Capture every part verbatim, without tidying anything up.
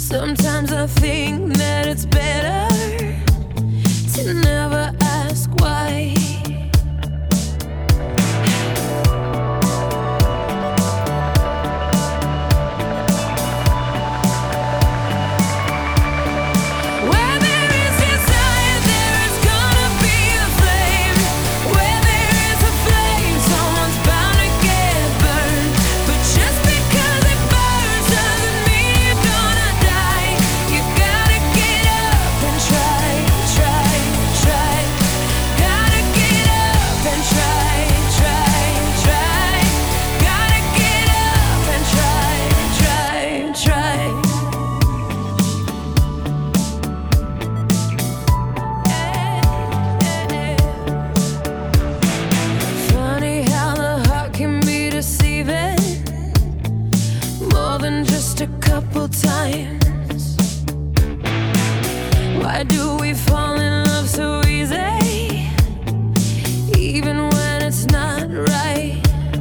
Sometimes I think that it's better to never ask why. Where there is desire, there is gonna be a flame. Where there is a flame, someone's bound to get burned. But just because it burns doesn't mean you're gonna die. You gotta get up and try, try, try. Gotta get up and try, try, try. Gotta get up and try, try, try. Funny how the heart can be deceiving more than just a couple times. Why do we fall in love so easy, even when it's not right?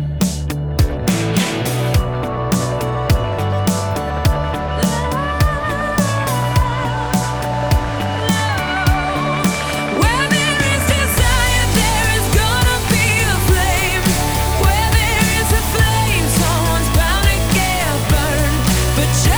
Where there is desire, there is gonna be a flame. Where there is a flame, someone's bound to get burned. But